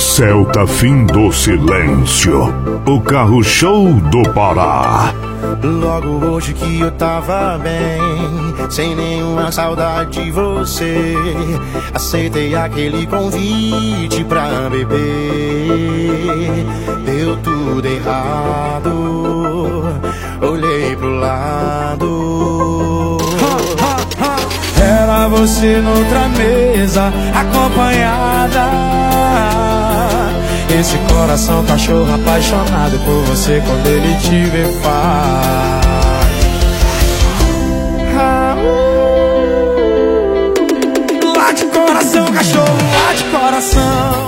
Celta Fim do Silêncio, o carro show do Pará. Logo hoje que eu tava bem, sem nenhuma saudade de você, aceitei aquele convite pra beber. Deu tudo errado, olhei pro lado. Era você noutra mesa, acompanhada. Esse coração cachorro apaixonado por você, quando ele te vê faz. Late coração, cachorro, late coração.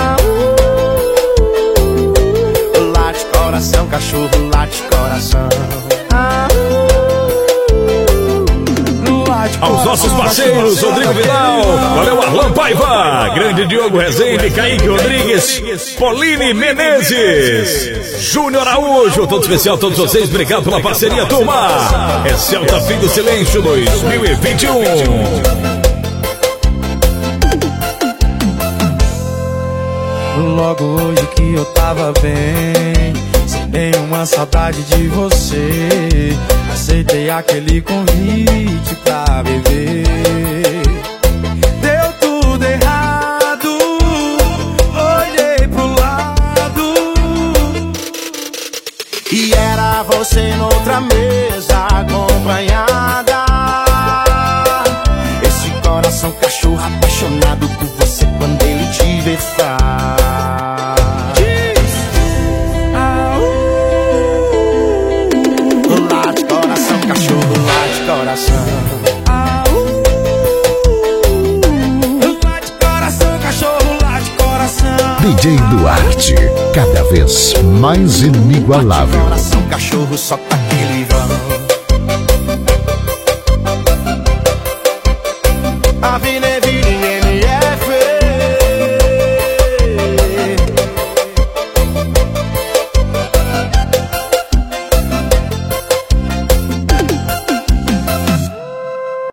Late coração, cachorro, late coração. Aos nossos parceiros, Rodrigo Vidal, valeu Arlan Paiva, grande Diogo Rezende, Kaique Rodrigues, Pauline Menezes, Júnior Araújo, todo especial, todos vocês, obrigado pela parceria, turma. É Celta Fim do Silêncio 2021. Logo hoje que eu tava bem, sem nenhuma saudade de você, aceitei aquele convite pra beber. Deu tudo errado, olhei pro lado, e era você noutra mesa, acompanhada. Esse coração cachorro apaixonado por você, quando ele te vê faz. Late coração, cachorro, late coração. Late coração, cachorro, late coração. DJ Duarte, cada vez mais inigualável. Late coração, cachorro, só tá aquele vão. A vida é vida.